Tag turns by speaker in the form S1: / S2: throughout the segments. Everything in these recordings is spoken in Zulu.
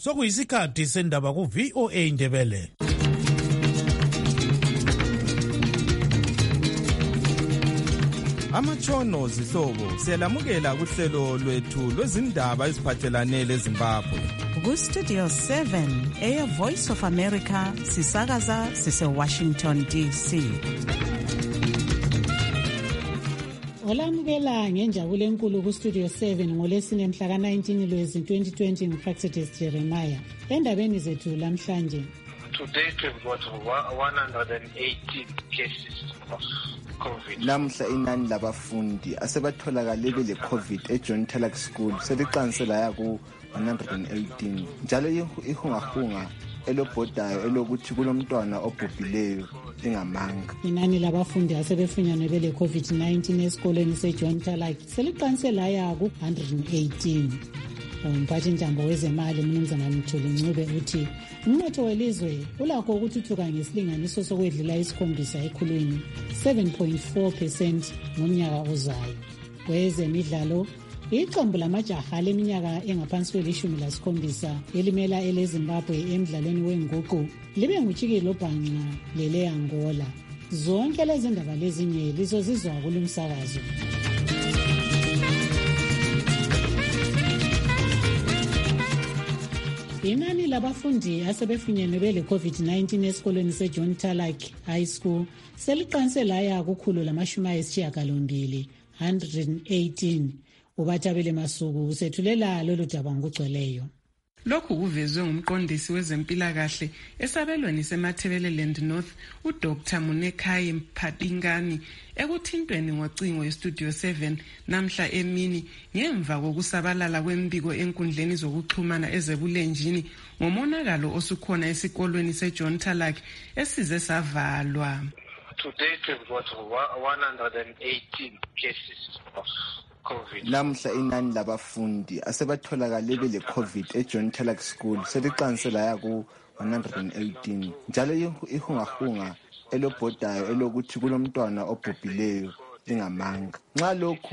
S1: sokuyisikhathi sendaba ku-VOA Indebele.
S2: Amatshono zihlobo siyalamukela kuhlelo lwethu lwezindaba eziphathelane leZimbabwe.
S3: Ku-Studio 7 Air Voice of America sisakaza sise-Washington DC.
S4: Olamukela ngenjabulo enkulu ku-Studio 7 ngoLwesine mhla ka-19 Lwezi 2020 nguPractice Jeremiah. Endabeni zethu lamhlanje.
S5: Today we've got 118 cases of COVID.
S6: Lamhla inani labafundi asebatholakale bele COVID eJohn Taylor School seliqanse laya ku 118. Njalo ihungahunga elobhodayo elokuthi kulomntwana obhubhileyo ingamanga.
S4: Inani labafundi asebefunyanwe bele COVID-19 esikoleni seJohn Taylor seliqanse laya ku 118. Umphathintambo wezemali uMnumzana Mthuli Ncube uthi umnotho welizwe ulakho ukuthuthuka ngesilinganiso sokwedlula isikhombisa ekhulwini 7.4% ngomnyaka ozayo. Kwezemidlalo, iqembu lamajaha leminyaka engaphansi kwe-17 elimela eleZimbabwe emidlalweni wenguqu libe ngutshikilo bhanqa lele-Angola. Zonke lezi ndaba lezinye lizozizwa kulumsakazo. Inani labafundi asebefunyenwe bele COVID-19 esikoleni seJohn Taylor High School seliqanse laya kukhulu lamashumi 118. Ubathabele Masuku usethulela lolu daba ngokugcweleyo.
S7: Lokhu kuvezwe ngumqondisi wezempilakahle esabelweni seMatabeleland North uDr Munekai Mphatingani ekuthintweni ngocingo eStudio 7 namhla emini ngemva kokusabalala kwembiko enkundleni zokuxhumana ezebulenjini ngomonakalo osukhona esikolweni seJohn Taylor esize savalwa.
S5: Today we've got 118 cases of COVID.
S6: Lamhla inani labafundi asebatholakale bele COVID eJohn Taylor School seliqanse laya ku 118. Njalo ihungahunga elobhodayo elokuthi kulomntwana obhubhileyo ingamanga. Nxa lokhu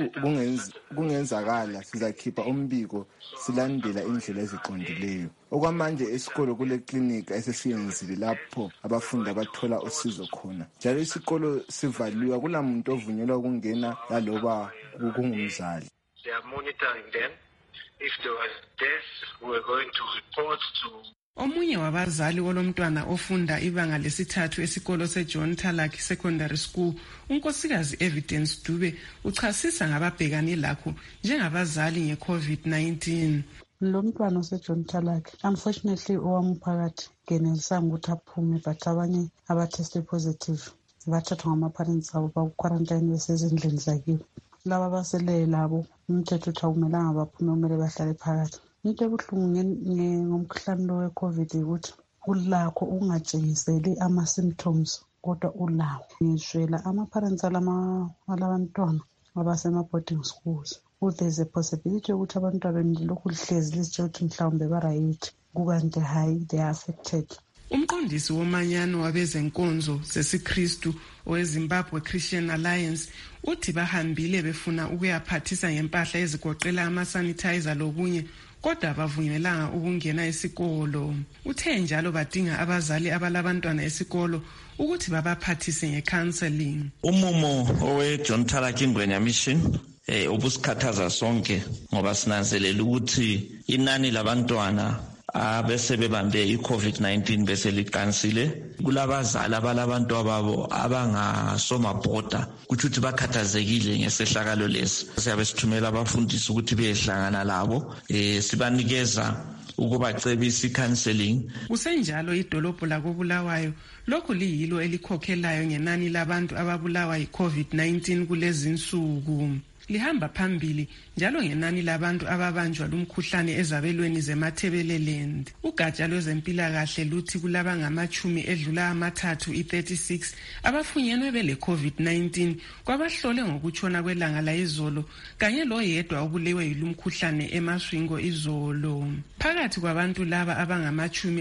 S6: kungenzakala sizakhipha umbiko silandela indlela eziqondileyo. Okwamanje esikolo kule clinic esesiyenzile lapho abafundi abathola usizo khona. Njalo isikolo sivaliwe kulamuntu ovunyelwa ukungena laloba kungumzali.
S5: They are monitoring them. If there was death, we are going to report to.
S7: Omunye wabazali olomntwana ofunda ibanga lesithathu esikolo seJohn Taylor Secondary School, unkosikazi Evidence Dube, uchasisa ngababhekane lakho njengabazali ngeCovid-19.
S8: Lo mntwana oseJohn Taylor unfortunately owamphakathi ngenelisanga ukuthi aphume, but abanye abateste positive bathathwa ngama-parents abo baku-quarantine besezindlini zakibo. Laba baseleyo labo umthetho uthi akumelanga baphume, kumele bahlale phakathi. Into ebuhlungu ngomkhuhlane lo we-COVID ukuthi ulakho ungatshengiseli ama-symptoms kodwa ulawo. Ngishwela ama-parents alabantwana abasema-boarding schools. There's a possibility ukuthi abantwana lokhu lihlezi lisitsho ukuthi mhlawumbe barayithi kukanti hayi they are affected.
S7: Umqondisi womanyano wabezenkonzo zesiKristu oweZimbabwe Christian Alliance uthi bahambile befuna ukuyaphathisa ngempahla ezigoqela ama-sanitizer lokunye kodwa bavunyelanga ukungena esikolo. Uthe njalo badinga abazali abalabantwana esikolo ukuthi babaphathise ngecounseling.
S9: Umumo oweJohn Taylor Ingwenya Mission ubusikhathaza sonke ngoba sinanzelela ukuthi inani labantwana abese bebambe iCovid-19 bese liqansile. Kulabazali abalabantu ababo abangasomabhoda ukuthi bakhathazekile ngesehlakalo lesi. Siyabe sithumela abafundisi ukuthi beyehlangana labo sibanikeza ukubacebisa icounseling.
S7: Kusenjalo idolobho lakobulawayo lokhu liyilo elikhokhelayo ngenani labantu ababulawa yiCovid-19 kulezi insuku. Lihamba phambili njalo ngenani labantu ababanjwa lumkhuhlane ezabelweni zeMatabeleland. Ugatsha lwezempilakahle luthi kulaba ngamachumi edlula amathathu i-36 abafunyenwe bele COVID-19 kwabahlole ngokutshona kwelanga layizolo kanye loyedwa obulewe yilumkhuhlane eMasvingo izolo. Phakathi kwabantu laba abangamachumi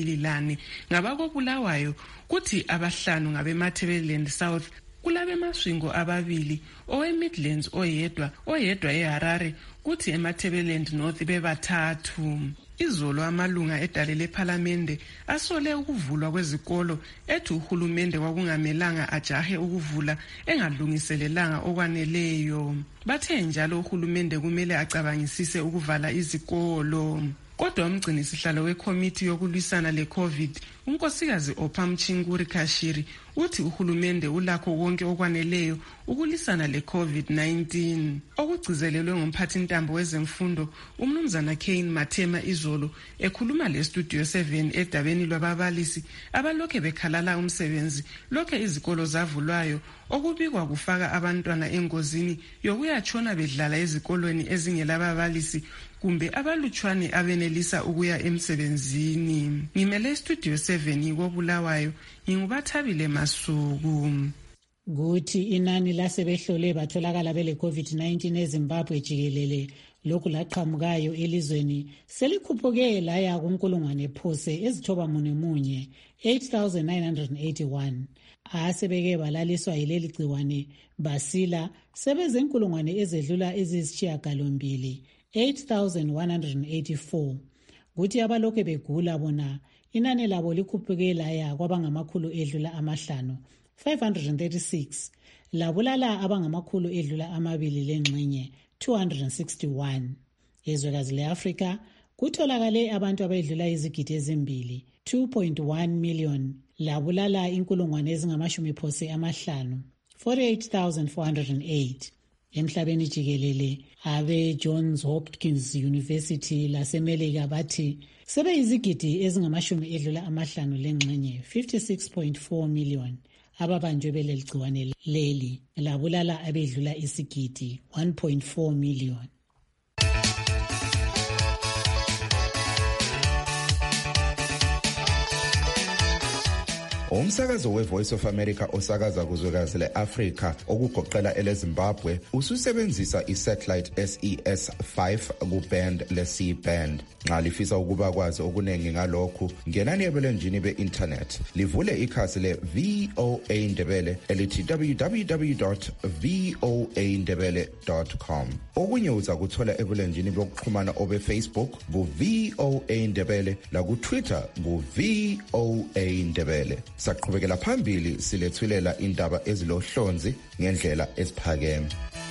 S7: 24 ngabakobulawayo kuthi abahlanu ngabeMatabeleland South, kulabe Masvingo 2, oweMidlands oyedwa eHarare kuthi eMatabeleland North bebathathu. izolo amalunga edale lephalamende asole ukuvulwa kwezikolo ethi uhulumende kwakungamelanga ajahe ukuvula engalungiselelanga okwaneleyo. Bathe njalo uhulumende kumele acabangisise ukuvala izikolo. Kodwa umgcinisihlalo wekomiti yokulwisana le-COVID, unkosikazi Ophamchinguri Kashiri, uthi uhulumende ulakho konke okwaneleyo ukulwisana le-COVID-19. Okugcizelelwe ngumphathintambo wezemfundo umnumzana Kane Mathema izolo ekhuluma le-Studio 7 edabeni lwababalisi abalokhe bekhalala umsebenzi lokhe izikolo zavulwayo, okubikwa kufaka abantwana engozini yokuyatshona bedlala ezikolweni ezingelababalisi kumbe abalutshwane abenelisa ukuya emsebenzini. Ngimele Studio 7 koBulawayo, ngingubathabile Masuku.
S4: Kuthi inani lasebehlole batholakala bele COVID-19 eZimbabwe jikelele lokhu laqhamukayo elizweni selikhuphuke laya kunkulungwane phose ezithobamunye 8,981. Asebeke balaliswa yileli gciwane basila sebezenkulungwane ezedlula ezisishiyagalombili 8,184. Kuthi abalokhe begula bona inani labo likhuphuke laya kwabangamakhulu edlula amahlanu 536, labulala abangamakhulu edlula amabili lengxenye 261. Ezwekazi le-Afrika kutholakale abantu abedlula izigidi ezimbili 2.1 million, labulala inkulungwane ezingamashumi phose amahlanu 48,408. Emhlabeni jikelele abe Johns Hopkins University lasemelika bathi sebeyizigidi ezingamashumi edlula amahlanu lengxenye 56.4 million ababanjwe beleli gciwane leli, labulala abedlula isigidi 1.4 million.
S10: Umsakazo we-Voice of America osakaza kuzwekazi le-Afrika okugoqela eleZimbabwe ususebenzisa i-satellite SES-5 ku-band le-C-band. Nxa lifisa ukuba kwazi okunengi ngalokhu, ngenani ebulenjini be-internet livule ikhasi le-VOA Ndebele elithi www.voandebele.com. Okunye uza kuthola ebulenjini bokuxhumana obe-Facebook ku-VOA Ndebele laku-Twitter ku-VOA Ndebele. Saqhubekela phambili silethulela indaba ezilohlonzi ngendlela eziphakeme.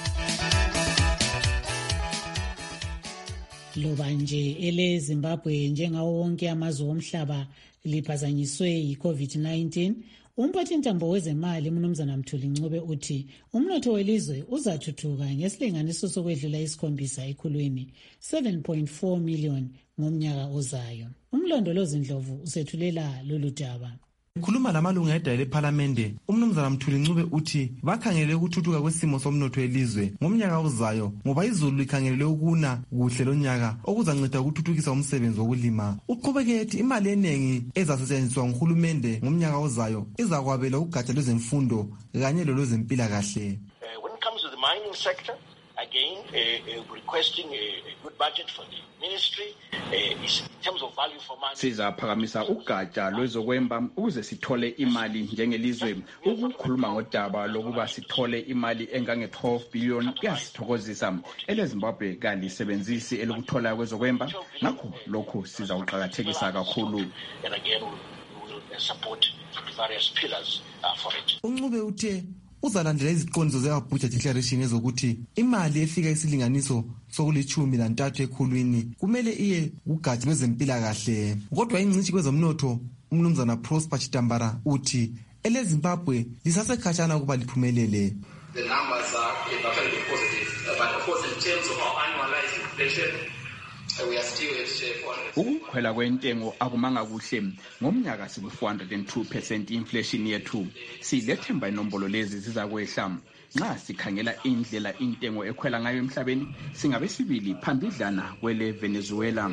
S4: Loba nje eleZimbabwe njengawo wonke amazwe omhlaba liphazanyiswe yi-COVID-19, umphathintambo wezemali umnumzana Mthuli Ncube uthi umnotho welizwe uzathuthuka ngesilinganiso sokwedlula isikhombisa ekhulwini 7.4 million ngomnyaka ozayo. Umlondolozi Ndlovu usethulela lolu daba.
S11: Khuluma lamalunga edale lephalamende, umnumzana Mthuli Ncube uthi bakhangele ukuthuthuka kwesimo somnotho welizwe ngomnyaka ozayo ngoba izulu likhangelele ukuna kuhle lonyaka okuzanceda ukuthuthukisa umsebenzi wokulima. Uqhubeke ethi imali enengi ezasetshenziswa nguhulumende ngomnyaka ozayo izakwabela ugatsha lwezemfundo kanye lolwezempilakahle.
S12: When it comes to the mining sector, again, requesting a good budget for the ministry in terms of value for money.
S13: Sizaphakamisa ugatsha lwezokwemba ukuze sithole imali njengelizwe. Ukukhuluma ngodaba lokuba sithole imali engange 12 billion kuyasithokozisa. eleZimbabwe kalisebenzisi elokuthola kwezokwemba, ngakho lokhu sizawuqakathekisa kakhulu.
S12: And again, we will support the various pillars for it.
S11: Uncube uthe uzalandela iziqondiso ze-Abuja Declaration ezokuthi imali efika isilinganiso sokulithumi-13 ekhulwini kumele iye kugatsha lwezempilakahle. Kodwa ingcitshi kwezomnotho umnumzana Prosper Chitambara uthi eleZimbabwe lisasekhatshana ukuba liphumelele.
S14: The numbers are very positive, but of course in terms of our annualized inflation, we are still at 400.
S13: Ukukhwela kwentengo akumanga kuhle. Ngomnyaka siku-402% inflation yethu. Silethemba inombolo lezi zizakwehla. Nxa sikhangela indlela intengo ekhwela ngayo emhlabeni, singabe sibili phambidlana kwele Venezuela.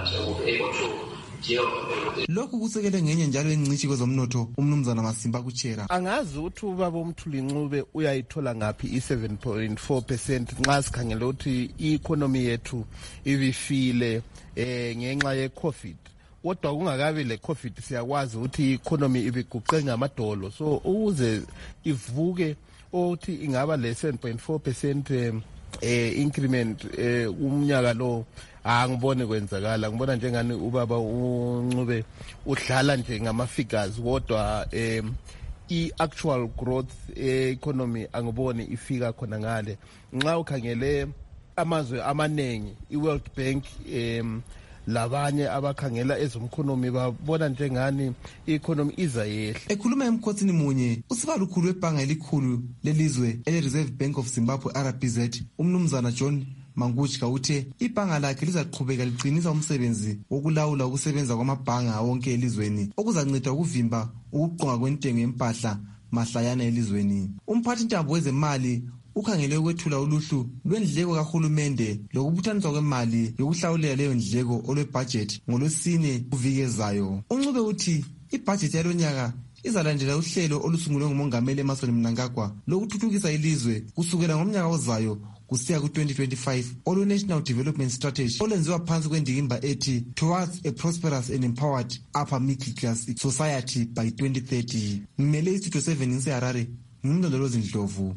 S11: Lokhu kusekele ngenye njalo engcitshi kwezomnotho umnumzana Masimba Kuchera.
S15: Angazi ukuthi ubaba uMthuli Ncube uyayithola ngaphi i7.4% nxa sikhangela ukuthi i-economy yethu ibifile ngenxa ye-COVID. Kodwa kungakabi le-COVID siyakwazi ukuthi i-economy ibiguqe ngamadolo, so ukuze ivuke ukuthi ingaba le 7.4% increment umnyaka lo angibone kwenzakala. Ngibona njengani ubaba uNcube udlala nje ngama-figures kodwa i-actual growth economy angiboni ifika khona ngale. Nxa ukhangele amazwe amaningi i-World Bank labanye abakhangela ezomkhonomi babona njengani i-economy iza yehla.
S11: Ekhuluma emkhotsini munye usibalukhulu webhanga elikhulu lelizwe ele-Reserve Bank of Zimbabwe RBZ umnumzana John Mangutshka uthe ibhanga lakhe lizaqhubeka liqinisa umsebenzi wokulawula ukusebenza kwamabhanga wonke elizweni okuzanceda ukuvimba ukuqonga kwentengo yempahla mahlayana elizweni. Umphathintambo wezemali ukhangele ukwethula uluhlu lwendleko kahulumende lokubuthaniswa kwemali yokuhlawulela leyo ndleko olwebudget ngolwesine kuvikezayo. uNcube uthi ibudget yalonyaka izalandela uhlelo olusungulwe ngumongameli Emmerson Mnangagwa lokuthuthukisa ilizwe kusukela ngomnyaka ozayo kusiya ku-2025 olu-National Development Strategy olwenziwa phansi kwendikimba ethi Towards a Prosperous and Empowered Upper Middle Class Society by 2030. Ngimele istudio 7 ngiseHarare, ngimlondolozi Ndlovu.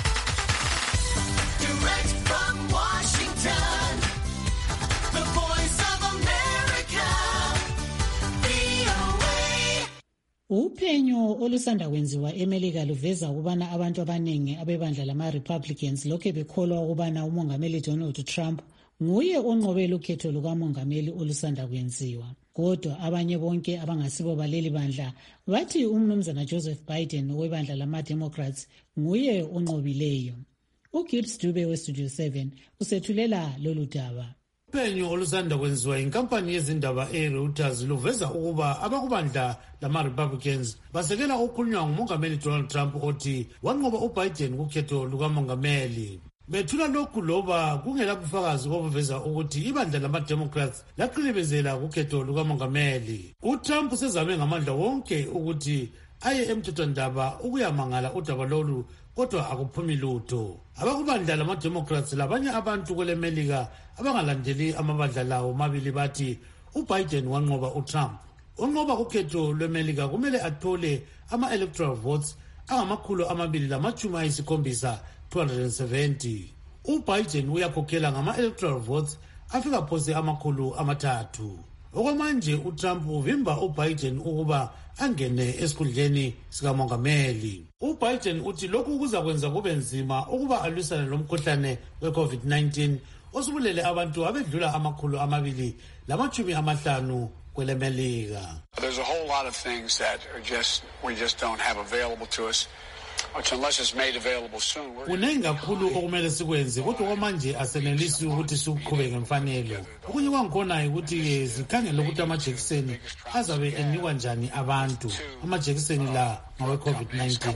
S4: Uphenyo olusanda kwenziwa eMelika luveza ukubana abantu abaningi abebandla lama-Republicans lokhe bekholwa ukubana umongameli Donald Trump nguye onqobela ukhetho lukamongameli olusanda kwenziwa. Kodwa abanye bonke abangasibo baleli bandla bathi umnumzana Joseph Biden webandla lama-Democrats nguye onqobileyo. uGibbs Dube weStudio 7 usethulela lolu daba.
S1: Uphenyo olusanda kwenziwa inkampani yezindaba eReuters luveza ukuba abakubandla lama-Republicans basekela ukukhulunywa ngumongameli Donald Trump othi wanqoba uBiden kukhetho lukamongameli. Bethula lokhu loba kungela bufakazi obuveza ukuthi ibandla lama-Democrats laqilibezela kukhetho lukamongameli. uTrump usezame ngamandla wonke ukuthi aye emthethwandaba ukuyamangala udaba lolu kodwa akuphumi lutho. Abakubandla lama-Democrats labanye abantu kwele Melika abangalandeli amabandla lawo mabili bathi uBiden wanqoba uTrump. Onqoba ukhetho lweMelika kumele athole ama-electoral votes angama-270 270. uBiden uyakhokhela ngama-electoral votes afika phose 300. Okwamanje uTrump uvimba uBiden ukuba angene esikhundleni sikamongameli. uBiden uthi lokhu kuzakwenza kube nzima ukuba alwisane lomkhuhlane we-COVID-19 osubulele abantu abedlula 250 kwele Melika.
S16: There's a whole lot of things that we just don't have available to us. Unless it's made available soon.
S1: Kunengi kakhulu okumele sikwenze kodwa kwamanje asenelisi ukuthi siqhubeke mfanelo. Okunye kwangikhona ukuthi zikhangele ukuthi amajekiseni azabe enikwa njani abantu. Amajekiseni la ngawe COVID-19.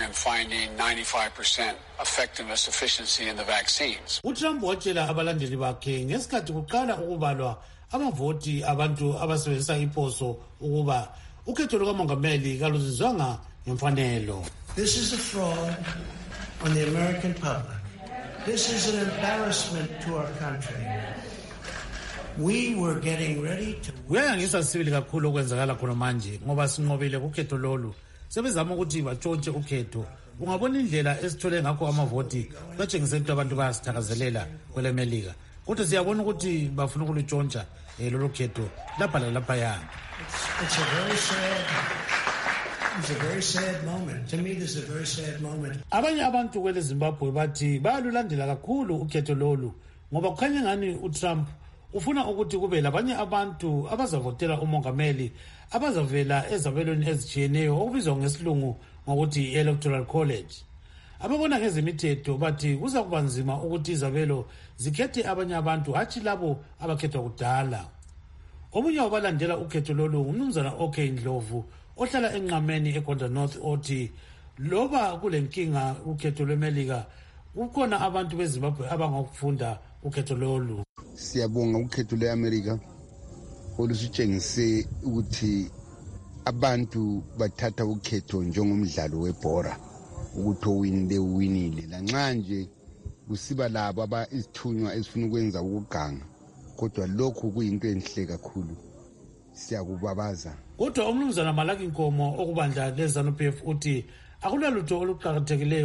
S1: uTrump watshela abalandeli bakhe ngesikhathi kuqala ukubalwa amavoti abantu abasebenzisa iposo ukuba ukhetho lukamongameli kaluzizwanga ngemfanelo.
S17: This is a fraud on the American public. This is an embarrassment to our country. We were getting ready to...
S1: Kuyangisa sibili kakhulu okwenzakala khona manje ngoba sinqobile kukhetho lolu. Sebezama ukuthi batshontshe ukhetho. Ungabona indlela esithole ngakho amavoti batshengise ukuthi abantu bayasithakazelela kwele Melika. Kodwa siyabona ukuthi bafuna ukulutshontsha lolu khetho lapha lalapha.
S17: It's a very sad... It's a very sad moment. To me, this is a very sad moment.
S1: Abanye abantu kwele Zimbabwe bathi bayalulandela kakhulu ukhetho lolu ngoba kukhanya ngani uTrump ufuna ukuthi kube labanye abantu abazavotela umongameli abazavela ezabelweni ezijiyeneyo okubizwa ngesilungu ngokuthi electoral college. Ababona ngezemithetho bathi kuza kuba nzima ukuthi izabelo zikhethe abanye abantu hatshi labo abakhethwa kudala. Omunye wabalandela ukhetho lolu ngumnumzana OK Ndlovu ohlala enqameni eGondra North othi loba kulenkinga ukhetho lweMelika kukhona abantu beZimbabwe abangakufunda ukhetho lolu.
S18: Siyabonga ukhetho lweAmerica olusitshengise ukuthi abantu bathatha ukhetho njengomdlalo webhora ukuthi owinile uwinile lanxa nje kusiba labo izithunywa ezifuna ukwenza ukuganga kodwa lokhu kuyinto enhle kakhulu siyakubabaza.
S1: Kodwa umnumzana Malaki Nkomo okubandla leZANU-PF uthi akulalutho oluqhakathekileyo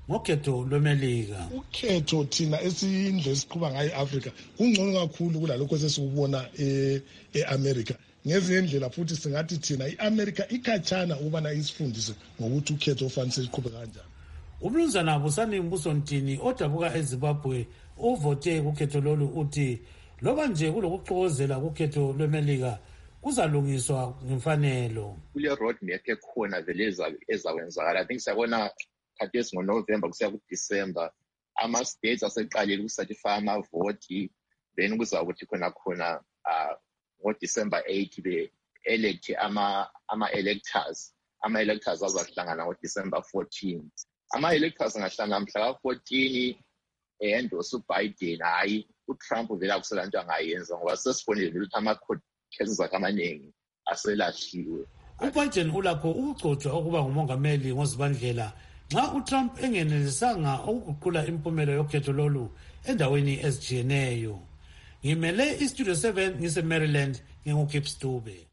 S1: ngokhetho lwemelika.
S19: Ukhetho thina esindle siqhuba ngayo eAfrica kungcono kakhulu kulalokho esesikubona eAmerica. Ngezinye indlela futhi singathi thina iAmerica ikhatshana ukubana isifundise ngokuthi ukhetho ofanele siqhube kanjani.
S1: Umnumzana Busani Mbusontini odabuka eZimbabwe ovote kukhetho lolu uthi loba nje kulokuxokozela kukhetho lwemelika kuzalungiswa ngemfanelo.
S20: Kule road map ekhona vele ezakwenzakala. I think siyabona khathesi ngoNovember kusiya kuDecember ama-states aseqalile ukusatify amavoti, then kuzakuthi khona ngoDecember 8 be-elect ama-electors. Ama-electors azahlangana ngoDecember 14. Ama-electors angahlangana mhla ka-14 endorse uBiden. Hayi uTrump vele akusela nto angayenza ngoba sesibonile ukuthi ama-cases akhe amaningi aselahliwe.
S1: UBiden ulakho ukugcotshwa ukuba ngumongameli ngozibandlela nxa uTrump engenelisanga ukuguqula impumelo yokhetho lolu endaweni ezijiyeneyo. Ngimele iStudio 7 ngise-Maryland nginguKip Stube.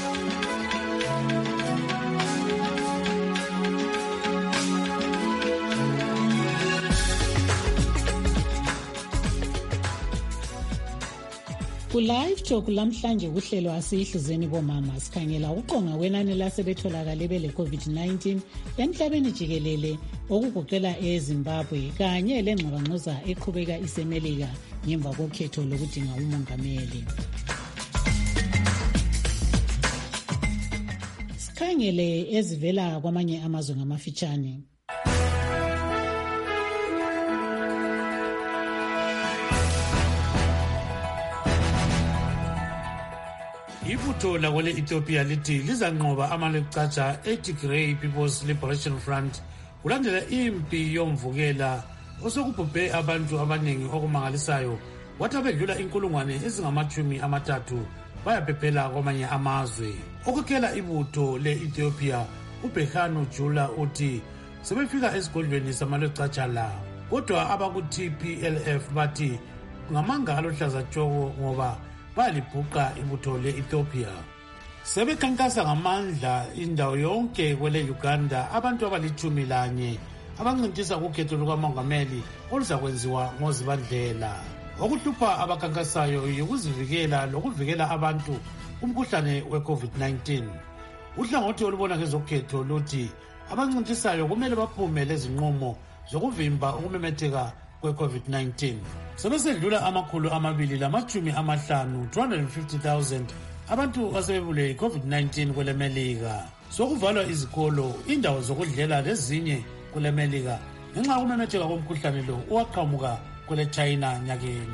S4: Ku-Live Talk lamhlanje kuhlelo asiyihluzeni bomama sikhangela uqonga kwenani lasebetholakale bele-COVID-19 emhlabeni jikelele okugoqela eZimbabwe kanye lengxabangxoza eqhubeka isemelika ngemva kokhetho lokudinga umongameli. Sikhangele ezivela kwamanye amazwe ngamafitshane.
S1: Ibutho lakwele Ethiopia lithi lizanqoba amaleqatsha eTigray People's Liberation Front kulandela impi yomvukela osokubhubhe abantu abaningi okumangalisayo wathi abedlula inkulungwane ezingama-30 bayaphephela kwamanye amazwe. Okukela ibutho le-Ethiopia uBerhanu Jula uthi sebefika esigodlweni samaleqatsha la, kodwa abaku-TPLF bathi ngamanga aluhlaza tshoko ngoba balibhuqa ibutho le-Ethiopia. Sebekhankasa ngamandla indawo yonke kwele Uganda abantu abali-11 abancintisa ukhetho lukamongameli oluzakwenziwa ngozibandlela. Okuhlupha abakhankasayo yikuzivikela lokuvikela abantu umkhuhlane we-COVID-19. Uhlangothi olubona ngezokhetho luthi abancintisayo kumele baphume lezinqumo zokuvimba ukumemetheka kwe-COVID-19. Sebesedlula 250,000 abantu asebebule i-COVID-19 kwele Melika. Sokuvalwa izikolo, indawo zokudlela lezinye kwele Melika ngenxa yokumemetheka komkhuhlane lo owaqhamuka kwele China nyakeni.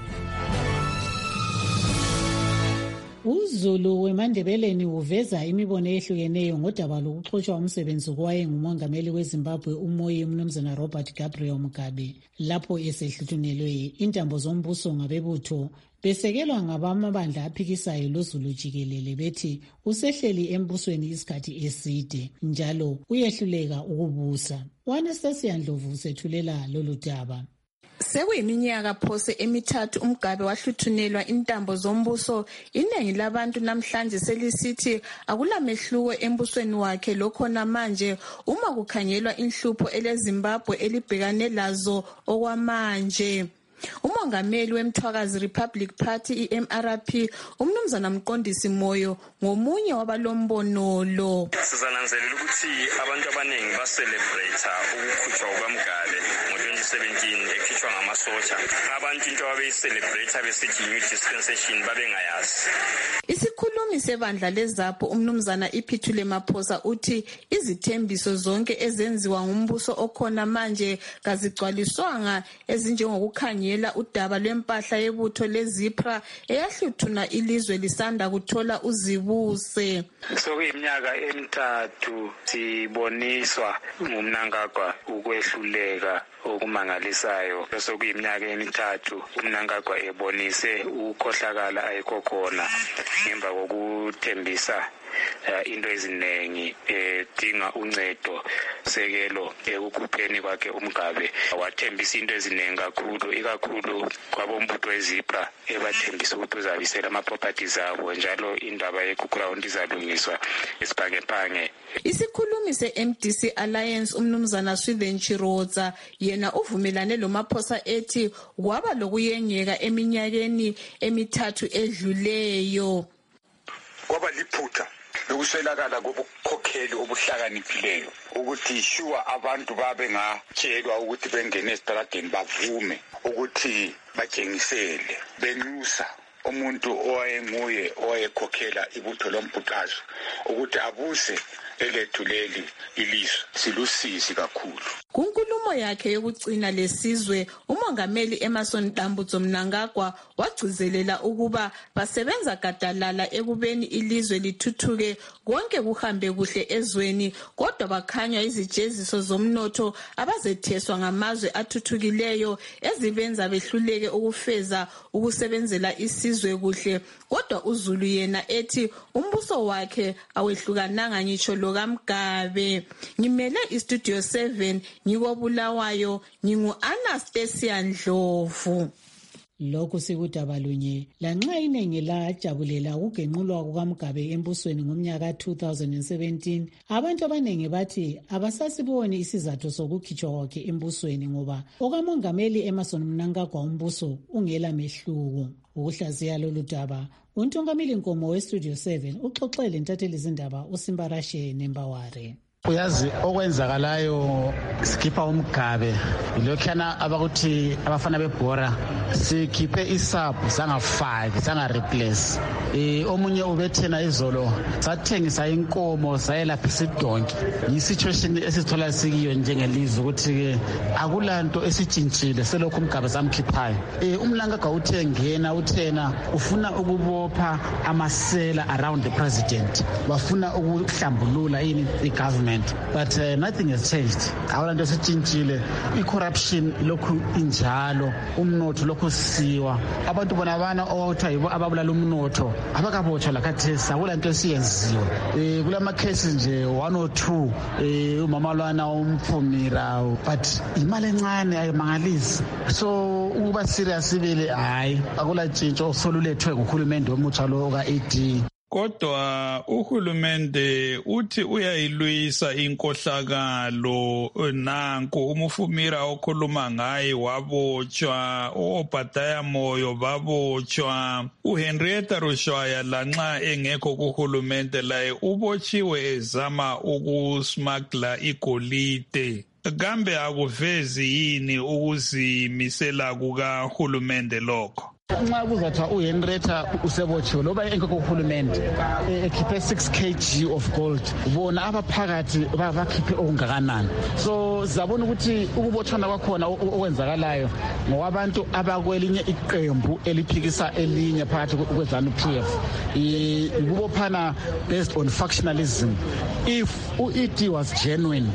S4: uZulu weMandebeleni uveza imibono ehlukeneyo ngodaba lokuxotshwa umsebenzi kowayengumongameli weZimbabwe umoyi umnumzana Robert Gabriel Mugabe lapho esehluthunelwe intambo zombuso ngabebutho besekelwa ngabamabandla aphikisayo loZulu jikelele bethi usehleli embusweni isikhathi eside njalo uyehluleka ukubusa. Anastasia Ndlovu usethulela lolu daba.
S21: Sekuyiminyaka phose emithathu uMgabe wahluthunelwa intambo zombuso. Iningi labantu namhlanje selisithi akulamehluko embusweni wakhe lokhona manje uma kukhangelwa inhlupho eleZimbabwe elibhekane lazo okwamanje. Umongameli weMthwakazi Republic Party iMRP umnumzana Mqondisi Moyo ngomunye wabalombono lo.
S22: Sizananzelela ukuthi abantu abaningi baselebrate ukukhutshwa kukaMgabe ngo-2017 ekhitshwa ngamasotsha. Abantu into abeyicelebrate besithi new dispensation babengayazi.
S21: Isikhulumi sebandla leZAPHO umnumzana Iphithule Maphosa uthi izithembiso zonke ezenziwa ngumbuso okhona manje kazigcwaliswanga ezinjengokukhanyela udaba lwempahla yebutho leZIPRA eyahluthuna ilizwe lisanda kuthola uzibuse.
S22: Sokuyiminyaka emithathu siboniswa ngumnankagwa ukwehluleka okumangalisayo. Sokuyiminyaka emithathu umnankagwa ebonise ukukhohlakala ayikho khona ngemva kokuthembisa
S2: into eziningi edinga uncedo sekelo ekukhupheni kwakhe uMgabe. Wathembisa into eziningi kakhulu, ikakhulu kwabombutho weZIPRA ebathembisa ukuthi uzabisela ama-properties abo, njalo indaba ye-ground izalungiswa esiphange.
S21: Isikhulumi se-MDC Alliance umnumzana Swithen Chiroza yena uvumelane loMaphosa ethi kwaba lokuyengeka eminyakeni emithathu edluleyo.
S3: Kwaba liphutha lokuswelakala kobukhokheli obuhlakaniphileyo ukuthi shuwa abantu babe ngatshelwa ukuthi bengene esitradeni bavume ukuthi batshengisele benxusa umuntu owayenguye owayekhokhela ibutho lombhuqazo ukuthi abuse elethu leli ilizwe. Silusizi kakhulu.
S21: Kunkulumo yakhe yokucina lesizwe, uMongameli Emmerson Dambudzo Mnangagwa wagcizelela ukuba basebenza gadalala ekubeni ilizwe lithuthuke konke kuhambe kuhle ezweni, kodwa bakhanya izijeziso zomnotho abazetheswa ngamazwe athuthukileyo ezibenza behluleke ukufeza ukusebenzela isizwe kuhle. Kodwa uZulu yena ethi umbuso wakhe awehlukananga ngitsho lokaMgabe. Ngimele iStudio 7 ngikobulawayo, ngingu-Anastasia Ndlovu.
S4: Lokhu sikudaba lunye lanxa iningi lajabulela ukugenqulwa kukaMgabe embusweni ngomnyaka 2017, abantu abaningi bathi abasasiboni isizathu sokukhitshwa kwakhe embusweni ngoba okamongameli Emmerson Mnangagwa umbuso ungela mehluko. Ukuhlaziya lolu daba, uNtungameli Nkomo weStudio 7 uxoxele ntatheli zindaba uSimbarashe Nembaware.
S23: Uyazi okwenzakalayo sikhipha uMgabe ilokhana abakuthi abafana beBhora sikhiphe isaphu sanga5 sanga replace omunye ubethena izolo sathengisa inkomo sayelapha isidonki. Yisituation esithola sikiyo njengelizwe ukuthi ke akulanto esitshintshile selokhu uMgabe samkhiphayo. uMnangagwa uthe ngena uthena ufuna ukubopha amasela around the president, bafuna ukuhlambulula igovernment. But nothing has changed. Awulanto esitshintshile, i-corruption lokhu injalo, umnotho lokhu siwa. Abantu bona bana otha yibo ababulala umnotho abakabotshwa lakhathesi, awulanto esiyenziwe. Kulama cases nje 1 or 2 umama lwana umphumira, but imali encane ayimangalisi. So ukuba serious ibele hayi akula tshintsho solulethwe nguhulumende omutsha lo ka-AD.
S24: Kodwa uhulumende uthi uyayilwisa inkohlakalo. Nanku umufumira okhuluma ngaye wabotshwa, oBhataya Moyo babotshwa, uHenrietta Rushwaya lanxa engekho kuhulumende laye ubotshiwe ezama ukusmagla igolide. Kambe akuvezi yini ukuzimisela kukahulumende lokho?
S23: Nxa kuzathiwa uHenrietta usebotshiwe loba engekho kuhulumende ekhiphe 6 kg of gold, bona abaphakathi bakhiphe okungakanani. So zabona ukuthi ukubotshwana kwakhona okwenzakalayo ngowabantu abakwelinye iqembu eliphikisa elinye phakathi kweZANU-PF, ukubophana based on factionalism. If uED was genuine,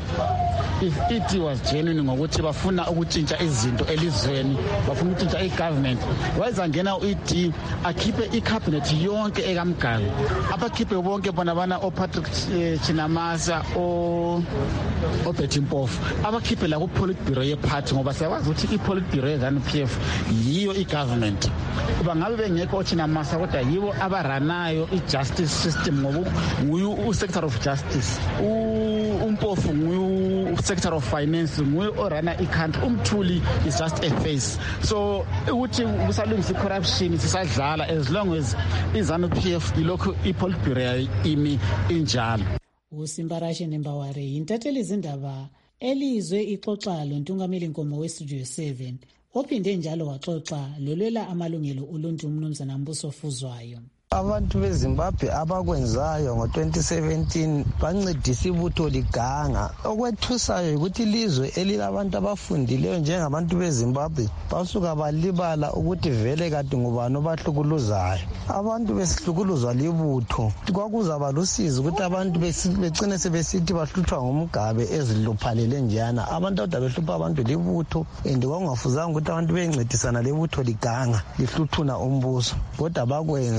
S23: ngokuthi bafuna ukutshintsha izinto elizweni, bafuna ukutshintsha igovernment, wayezangena uED akhiphe icabinet yonke ekaMgabe, abakhiphe bonke bona bana oPatrick Chinamasa oBetty Mpofu, abakhiphe la ku-politburo yeparty, ngoba siyawazi ukuthi i-politburo yeZANU-PF yiyo igovernment. Bangabe bengekho oChinamasa kodwa yibo abaranayo i-justice system, ngoba nguye u-secretary of justice, uMpofu nguye sector of finance, nguye orana i-country, umthuli is just a face. So ukuthi kusalungisa i-corruption sisadlala as long as iZANU-PF ilokhu ipolitburo imi injalo.
S4: uSimbarashe Nembaware intatheli zindaba elizwe ixoxa loNtungameli Nkomo weStudio 7 ophinde njalo waxoxa lolwela amalungelo oluntu umnumzana Mbuso Fuzwayo.
S25: Abantu beZimbabwe abakwenzayo ngo-2017 bancedisa ibutho liganga. Okwethusayo ukuthi ilizwe elilabantu abafundileyo njengabantu beZimbabwe basuka balibala ukuthi vele kade ngubani obahlukuluzayo. Abantu besihlukuluzwa libutho. Kwakuzaba lusizi ukuthi abantu becine sebesithi bahluthwa ngumgabe eziluphalele njana. Abantu kodwa behlupha abantu libutho, and kwakungafuzanga ukuthi abantu bencedisana lebutho liganga lihluthuna umbuso. Kodwa bakwenza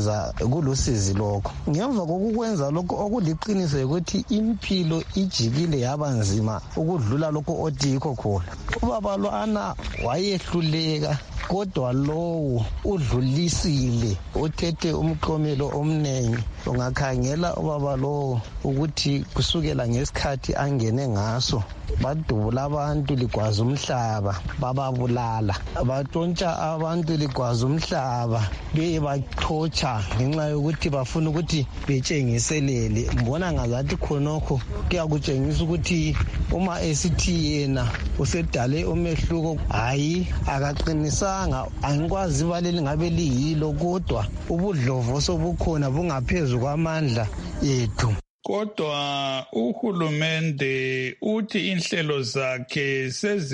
S25: kulusizi lokho. Ngemva kokukwenza lokho okuliqiniso ukuthi impilo ijikile yaba nzima ukudlula lokho odikho khona. Ubaba lwana wayehluleka kodwa lowo udlulisile, uthethe umklomelo omnengi. Ungakhangela ubaba lowo ukuthi kusukela ngesikhathi angene ngaso badubula abantu ligwaza umhlaba, bababulala, batshontsha abantu ligwaza umhlaba, bebaxhotsha ngenxa yokuthi bafuna ukuthi betshengiselele. Mbona ngazathi khonokho kuyakutshengisa ukuthi uma esithi yena usedale umehluko, hayi akaqinisanga. Angikwazi baleli ngabe liyilo, kodwa ubudlovo sobukhona bungaphezu kwamandla ethu.
S24: Kodwa uhulumende uthi inhlelo zakhe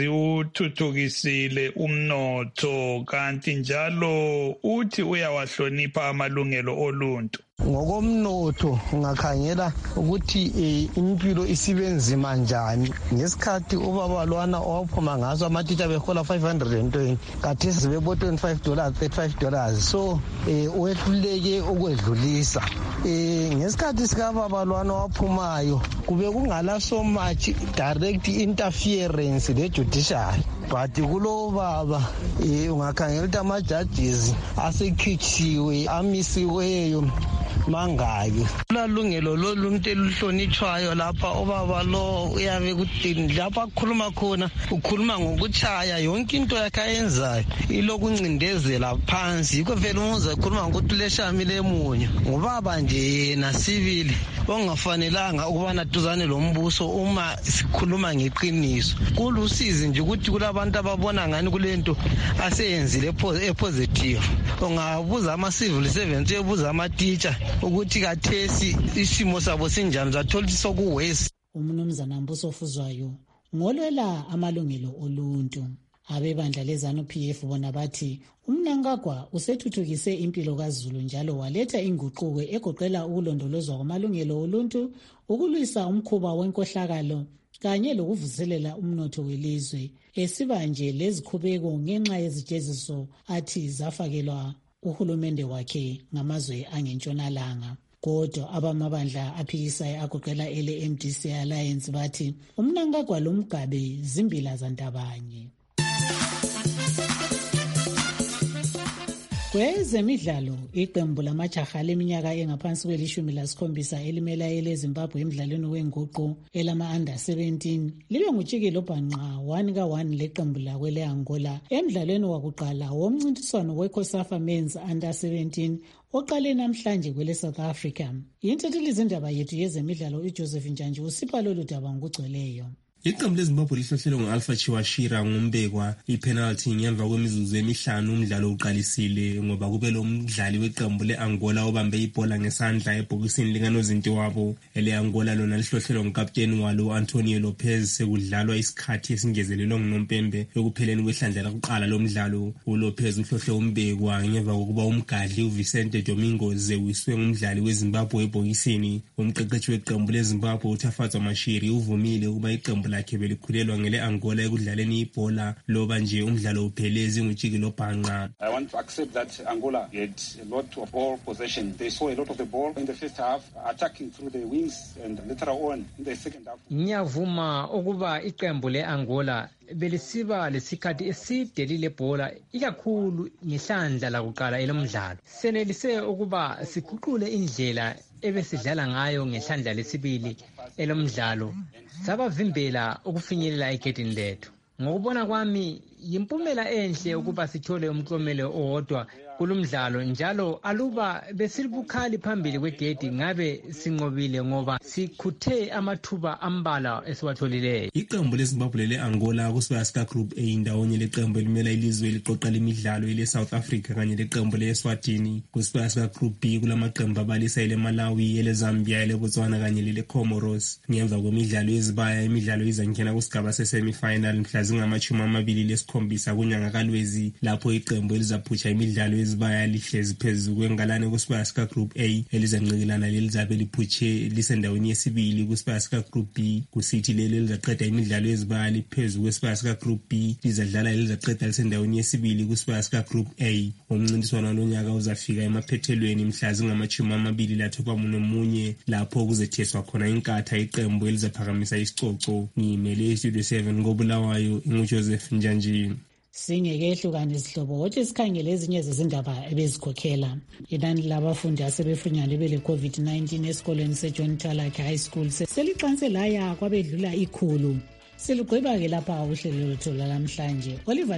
S24: seziwuthuthukisile umnotho, kanti njalo uthi uyawahlonipha amalungelo oluntu.
S25: Ngokomnotho ungakhangela ukuthi impilo isibenzima njani. Ngesikhathi ubaba lwana owaphuma ngaso amatitsha behola $520, kathesi bebo$25, $35. So uyehluleke ukwedlulisa. Ngesikhathi sikababa lwana waphumayo kube kungala so much direct interference le judiciary, but kulo baba ungakhangela ukuthi ama-judges asekhitsiwe, amisiweyo mangaki. Ulalungelo loluntu eluhlonitshwayo lapha. Ubaba lo uyabe kudini lapha akhuluma khona, ukhuluma ngokutshaya yonke into yakhe ayenzayo ilokuncindezela phansi. Yikho vele umuze ekhuluma ngokuthi leshami lemunyo. Ngubaba nje yena sibili ongafanelanga ukubana duzane lombuso uma sikhuluma ngeqiniso. Kulusizi nje ukuthi kulabantu ababona ngani kulento aseyenzile epositive. Ungabuza ama-civil servants, uyabuza ama-teacher ukuthi kathesi isimo sabo sinjani, zathola ukuthi sokuwesi.
S4: Umnumzana Mbuso Fuzwayo ngolwela amalungelo oluntu. Abebandla leZANU-PF bona bathi uMnangagwa usethuthukise impilo kaZulu njalo waletha inguquko egoqela ukulondolozwa kwamalungelo oluntu, ukulwisa umkhuba wenkohlakalo kanye lokuvuselela umnotho welizwe, esiba nje lezikhubeko ngenxa yezijeziso athi zafakelwa uhulumende wakhe ngamazwe angentshonalanga. Kodwa abamabandla aphikisayo agoqela ele-MDC Alliance bathi uMnangagwa loMgabe zimbila zantabanye. Kwezemidlalo, iqembu lamajaha leminyaka engaphansi kwe-17 elimela eleZimbabwe emidlalweni wenguqu elama-under 17 libe ngutshikilo bhanqa 1-1 leqembu lakwele Angola emidlalweni wakuqala womncintiswano weCOSAFA Men's Under 17 oqale namhlanje kwele South Africa. Intethelizindaba yethu yezemidlalo uJoseph Njanje usipha lolu daba ngokugcweleyo.
S5: Iqembu leZimbabwe lihlohlelwe ngu-Alpha Chiwashira ngombekwa ipenalty ngemva kwemizuzu emihlanu umdlalo uqalisile, ngoba kube lo mdlali weqembu le-Angola obambe ibhola ngesandla ebhokisini likanozinti wabo. Ele-Angola lona lihlohlelwe ngukapteni walo u-Antonio Lopez sekudlalwa isikhathi esingezelelwe ngunompembe ekupheleni kwehlandla lakuqala lomdlalo. uLopez uhlohle umbekwa ngemva kokuba umgadli uVicente Domingos ewiswe ngumdlali weZimbabwe ebhokisini. Umqeqeshi weqembu leZimbabwe uThafatso Mashiri uvumile ukuba iqembu lakhe belikhulelwa ngele-Angola ekudlaleni ibhola loba nje umdlalo uphelezi ngutshikilo bhanqa.
S6: I want to accept that Angola had a lot of ball possession. They saw a lot of the ball in the first half, attacking through the wings and later on in the second half.
S7: Ngiyavuma ukuba iqembu le-Angola belisiba lesikhathi eside lilebhola ikakhulu ngehlandla lakuqala elomdlalo. Senelise ukuba siguqule indlela ebesidlala ngayo ngehlandla lesibili elomdlalo sabavimbela ukufinyelela egedini lethu. Ngokubona kwami yimpumela enhle ukuba sithole umklomelo owodwa kulumdlalo, njalo aluba besilibukhali phambili kwegedi ngabe sinqobile ngoba sikhuthe amathuba ambala esiwatholileyo.
S5: Iqembu leZimbabwe le-Angola kusibaya sika Group A ndawonye leqembu elimela ilizwe eliqoqa lemidlalo ile-South Africa kanye leqembu le-Eswatini. Kusibaya sika Group B kulamaqembu abalisa ile-Malawi, ele-Zambia, ele-Botswana kanye lele-Comoros. Ngemva kwemidlalo yezibaya, imidlalo izangena kusigaba se-semi-final mhla zingama-20 7 kunyanga kaLwezi, lapho iqembu elizaphutsha imidlalo yezibaya lihlezi phezu kwengalane kusibaya sika Group A elizanqikelana lelizabe liphutshe lisendaweni yesibili kusibaya sika Group B, kusithi leli elizaqeda imidlalo yezibaya liphezu kwesibaya sika Group B lizadlala elizaqeda lisendaweni yesibili kusibaya sika Group A. Umncintiswano lonyaka uzafika emaphethelweni mhla zingama-31 lapho kuzetheswa khona inkatha iqembu elizaphakamisa isicoco. Ngimele iStudio 7 ngoBulawayo, inguJoseph Njanjini.
S4: Singekehluka nesihlobo wothi sikhangele ezinye zezindaba ebezikhokhela. Inani labafundi asebefunyanwe bele-COVID-19 esikoleni seJohn Talak High School seliqanse laya kwabedlula 100. Silugqiba ke lapha uhlelo lwethu lwalamhlanje. Oliver